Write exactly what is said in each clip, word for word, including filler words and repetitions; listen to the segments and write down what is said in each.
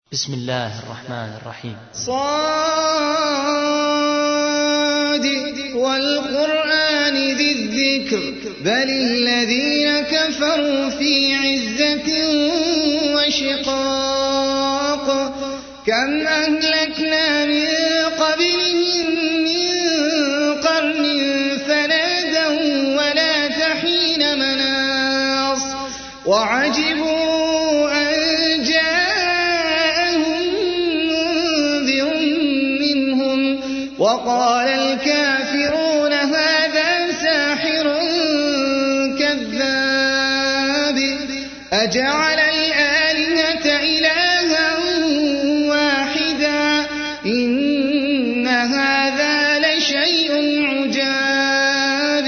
بسم الله الرحمن الرحيم. صاد والقرآن ذي الذكر بل الذين كفروا في عزة وشقاق كم أهلكنا من قبلهم من قرن فنادوا ولا تحين مناص وعجبوا أن جاءهم منذر منهم وقال الكافرون هذا ساحر كذاب أجعل الآلهة إلها واحدا إن هذا لشيء عجاب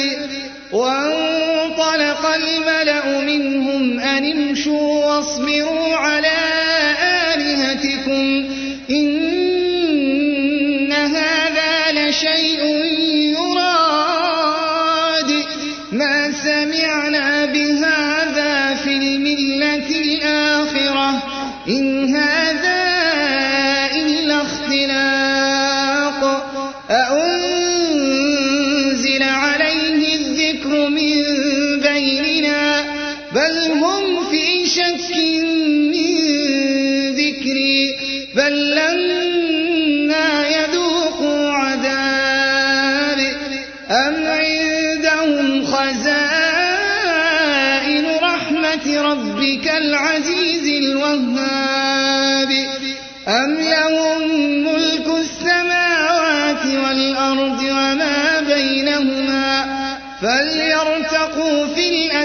وانطلق الملأ منهم أن امشوا واصبروا على آلهتكم إن هذا لشيء يراد ما سمعنا بهذا في الملة الآخرة إن هذا إلا اختلاق أأنزل عليه الذكر من بيننا بل هم في شك من ذكري بل لما يذوقوا عذاب أم عندهم خزائن رحمة ربك العزيز الوهاب أم لهم ملك السماوات والأرض وما بينهما فليرتقوا في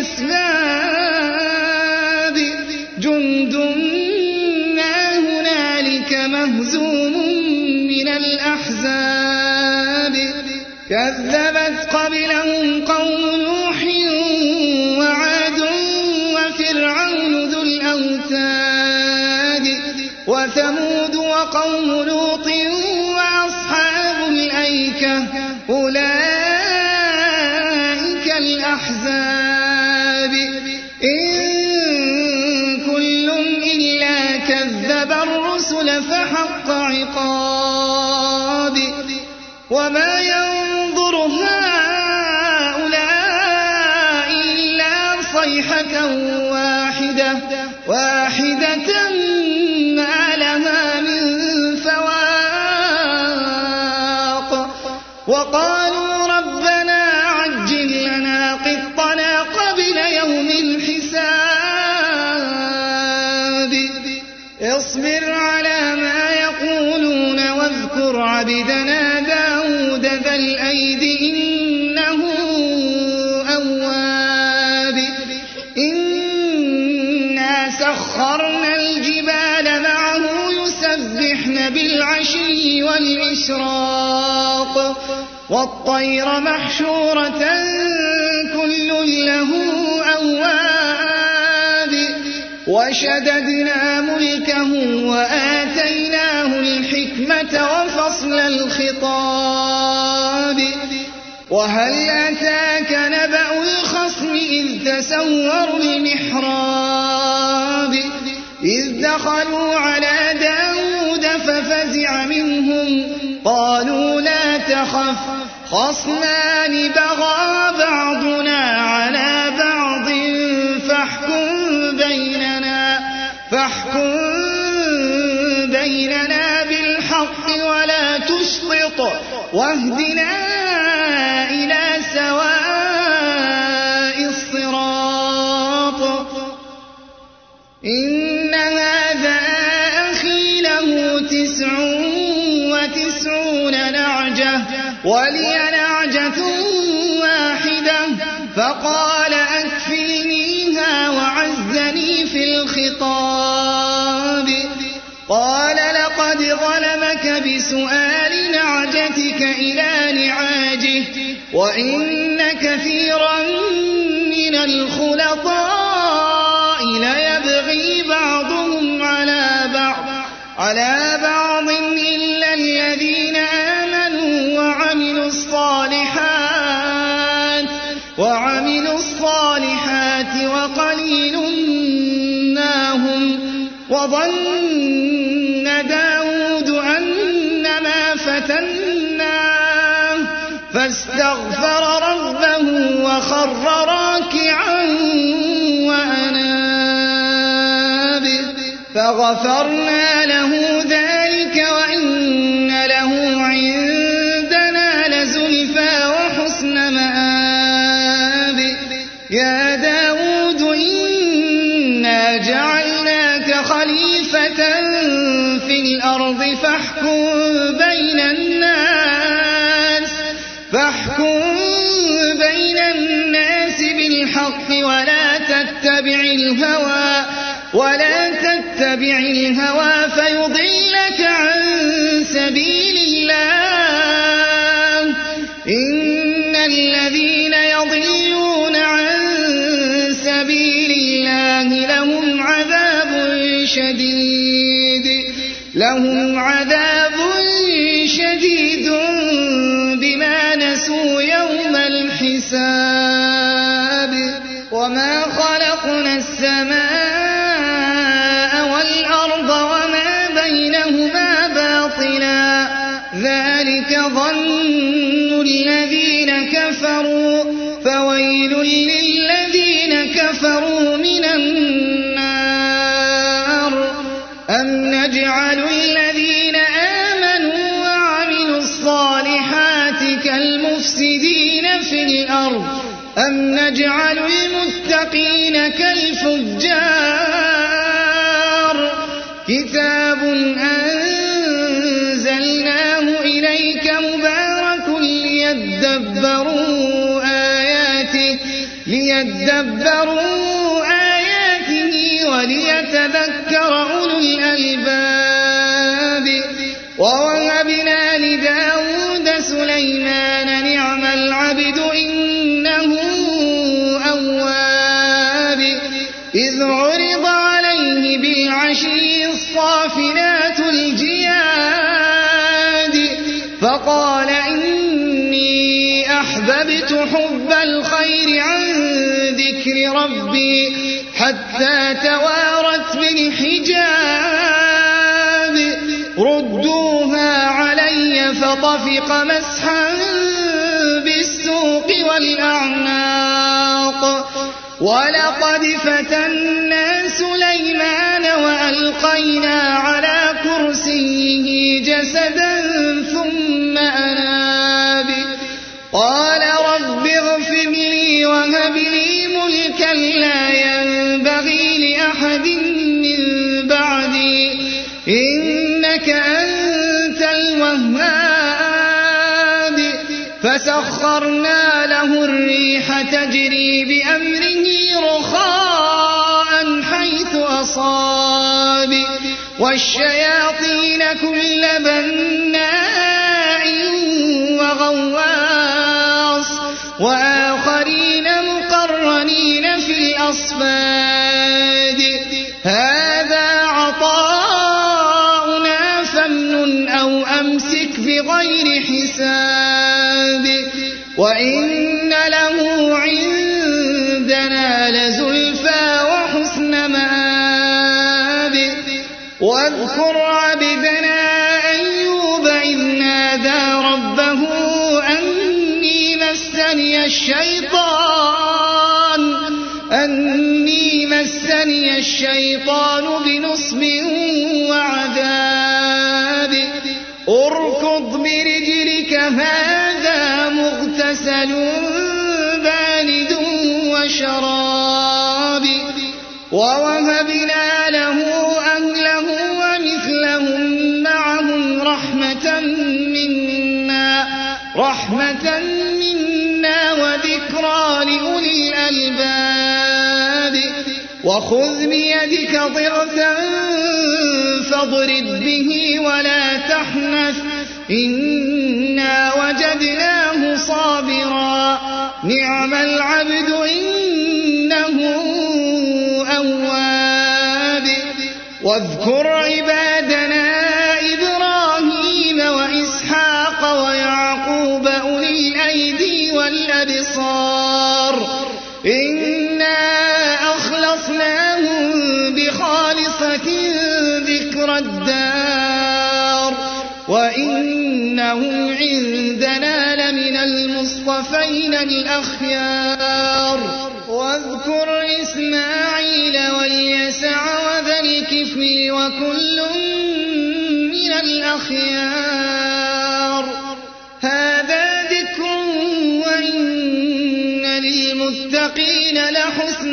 الأسباب جند ما هنالك مهزوم من الأحزاب كذبت قبلهم قوم نوح وعاد وفرعون ذو الأوتاد وثمود وقوم لوط وأصحاب الأيكة أولئك الأحزاب إن كل إلا كذب الرسل فحق عقاب وما ينظر هؤلاء إلا صيحة واحدة واحدة ما لها من فواق وقالوا ربنا عجل لنا قطنا قبل يوم الحساب اصبر على ما يقولون واذكر عبدنا داود ذا الأيد إنه أواب إنا سخرنا الجبال معه يسبحن بالعشي والإشراق والطير محشورة كل له أواب وشددنا ملكه وآتيناه الحكمة وفصل الخطاب وهل أتاك نبأ الخصم إذ تسوروا المحراب إذ دخلوا على داود ففزع منهم قالوا لا تخف خصمان بغى بعضنا على بعض فاحكم بيننا فاحكم بيننا بالحق ولا تشطط واهدنا إلى سواء الصراط إن هذا أخي له تسع وتسعون نعجة ولي نعجة واحدة فقال أكفلنيها وعزني في الخطاب قال لقد ظلمك بسؤال نعجتك إلى نعاجه وإن كثيرا من الخلطاء ليبغي بعضهم على بعض على بعض إلا الذين آمنوا وعملوا الصالحات وعملوا الصالحات وقليل ما هم وظن فاستغفر ربه وخر راكعا وأناب فغفرنا له ذلك وإن له عندنا لزلفى وحسن مآب يا داود إنا جعلناك خليفة في الأرض فاحكم بين الناس فاحكم بين الناس بالحق ولا تتبع الهوى ولا تتبع الهوى فيضلك عن سبيل الله إن الذين يضلون عن سبيل الله لهم عذاب شديد لهم عذاب شديد بما نسوا يوم الحساب وما خلقنا السماء والأرض وما بينهما باطلا ذلك ظن الذين كفروا فويل للذين كفروا من النار أم نجعل الذين آمنوا وعملوا الصالحات كالمفسدين في الأرض أم نجعل المتقين كالفجار كتاب أنزلناه إليك مبارك ليدبروا آياته ليدبروا آياته وليتذكر أولو الألباب ووهبنا لداود سليمان نعم العبد إنه أواب إذ عرض عليه بالعشي الصافنات الجياد فقال إني أحببت حب الخير عن ذكر ربي حتى توارت بالحجاب ردوها علي فطفق مسحا بالسوق والأعناق ولقد فتنا سليمان وألقينا على كرسيه جسدا ثم أناب قال رب اغفر لي وهب لي ملكا لا ينبغي لأحد من بعدي إنك أنت الوهاب فسخرنا له الريح تجري بأمره رخاء حيث أصاب والشياطين كل بناء وغواص وآخرين مقرنين في الأصفاد هذا عطاؤنا فامنن أو أمسك بغير حساب وإن له عندنا لزلفى وحسن مآب واذكر عبدنا أيوب إذ نادى ربه أني مسني الشيطان أني مسني الشيطان بنصب وعذاب اركض برجلك هذا مغتسل بارد وشراب ووهبنا له أهله ومثلهم معهم رحمة منا رحمة منا وذكرى لأولي الألباب وخذ بيدك ضغثا فاضرب به ولا تحنث إنا وجدناه صابرا نعم العبد إنه أواب واذكر عبادنا إبراهيم وإسحاق ويعقوب أولي الأيدي والأبصار إنا أخلصناهم بخالصة ذكر الدار وإنهم عندنا لمن المصطفين الأخيار واذكر إسماعيل واليسع وذا الكفل وكل من الأخيار هذا ذكر وإن للمتقين لحسن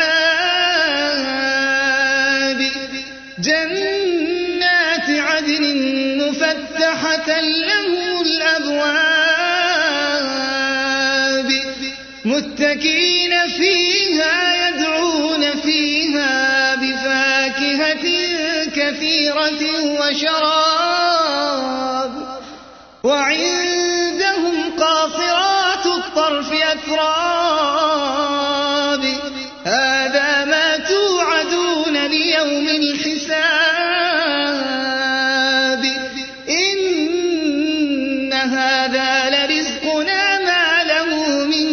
مآب جنات عدن مفتحة لهم الأبواب متكئين فيها يدعون فيها بفاكهة كثيرة وشراب وعندهم قاصرات الطرف أتراب هذا ما توعدون ليوم الحساب إن هذا لرزقنا ما له من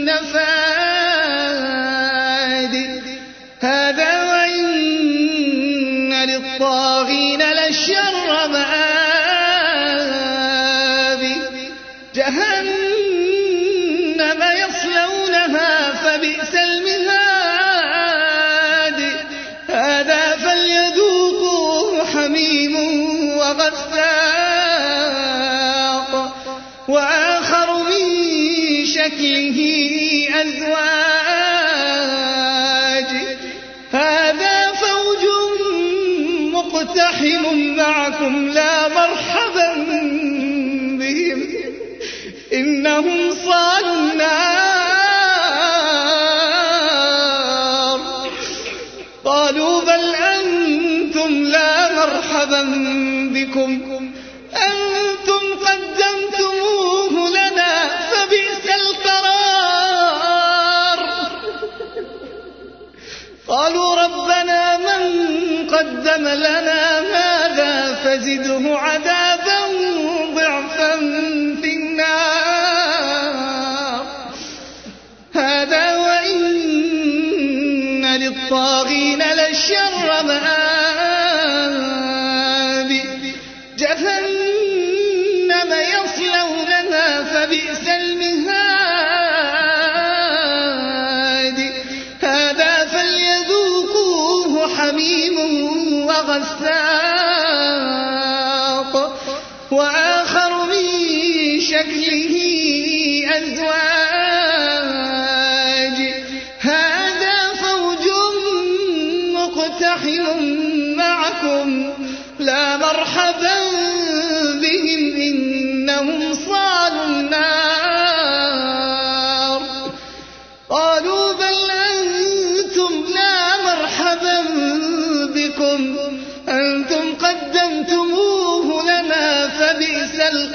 نفاد هذا وإن للطاغين لشر مآب جهنم يصلونها فبئس المهاد هذا فليذوقوه حميم وغساق وآخر من شكله أزواج هذا فوج مقتحم معكم لا مرحبا بهم إنهم صالوا النار قالوا بل أنتم لا مرحبا بكم أنتم قدمتموه لنا فبئس القرار قالوا ربنا من قدم لنا هذا فزده عذابا ضعفا في النار هذا وإن للطاغين لشر مآب جهنم يصلونها فبئس المهاد هذا فليذوقوه حميم وغساق وآخر من شكله أزواج هذا فوج مقتحم معكم لا مرحبا بهم إنهم صالوا النار قالوا بل أنتم لا مرحبا بكم أنتم قدمتموه لنا فبئس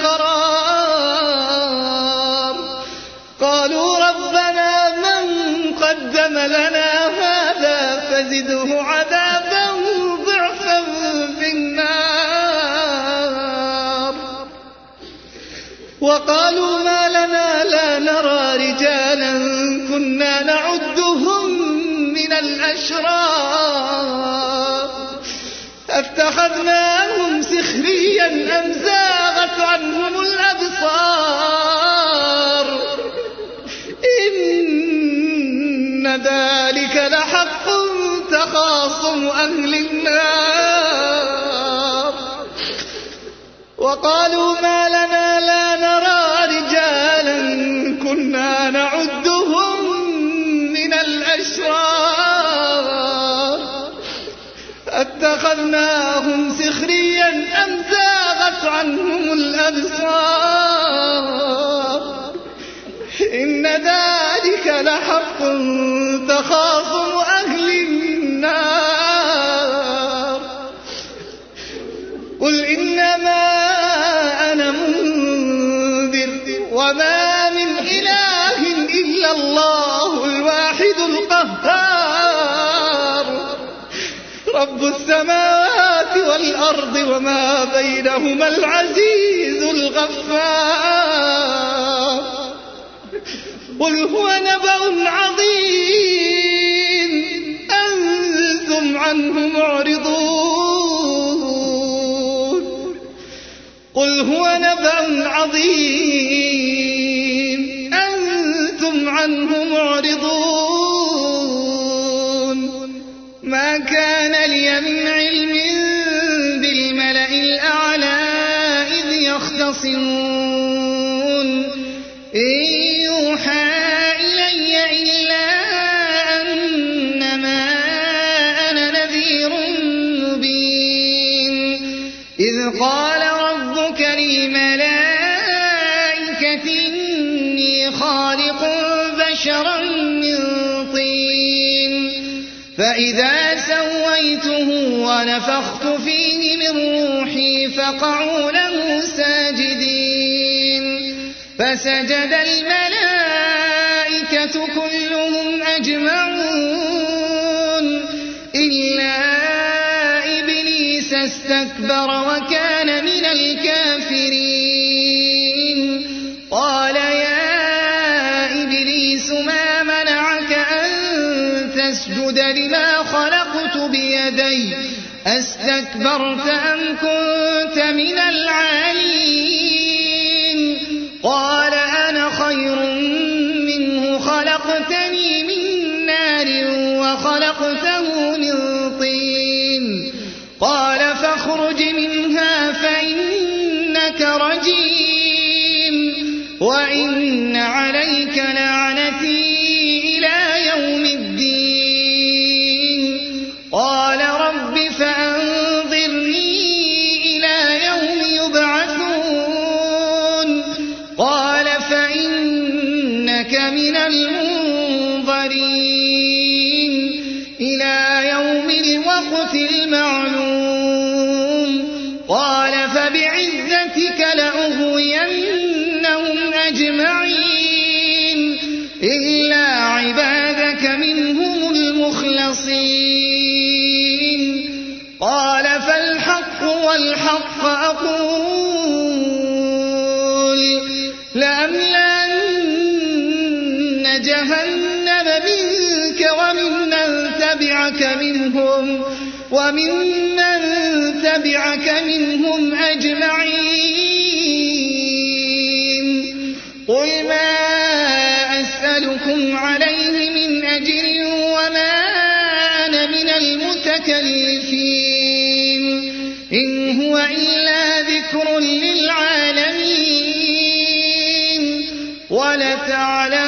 القرار قالوا ربنا من قدم لنا هذا فزده عذابا ضعفا في النار وقالوا ما لنا لا نرى رجالا كنا نعدهم من الأشرار أفتخذناهم سخريا أم زاغت عنهم الأبصار إن ذلك لحق تخاصم أهل النار وقالوا ما لنا لا نرى رجالا كنا نعدهم من الأشرار أتخذناهم سخريا أم زاغت عنهم الأبصار إن ذلك لحق تخاصم أهل النار قل إنما أنا منذر وما من إله إلا الله الواحد القهار رب السماوات والأرض وما بينهما العزيز الغفار قل هو نبأ عظيم أنتم عنه معرضون قل هو نبأ عظيم أنتم عنه معرضون ما كان لي من علم بالملأ الأعلى إذ يختصمون إن يوحى إلي إلا أنما أنا نذير مبين إذ قال ربك للملائكة إني خالق بشرا من طين فإذا سويته ونفخت فيه من روحي فقعوا له ساجدين فسجد الملائكة كلهم أجمعون إلا إبليس استكبر وكان من الكافرين قال يا إبليس ما منعك أن تسجد لما خلقت بيدي أستكبرت أم كنت من العالين قال أنا خير منه خلقتني من نار وخلقته من طين قال فاخرج منها فإنك رجيم وإن عليك لعنتي إلى يوم الدين قال رب فأنظرني إلى يوم يبعثون قال فإنك من المنظرين إلى يوم الوقت المعلوم قال فبعزتك لأغوينهم أجمعين إلا عبادك منهم المخلصين قال فالحق والحق أقول لأملأن جهنم منك وممن تبعك منهم وممن تبعك منهم أجمعين قل ما أسألكم عليه من أجر وما أنا من المتكلفين إن هو إلا ذكر للعالمين ولتعلمن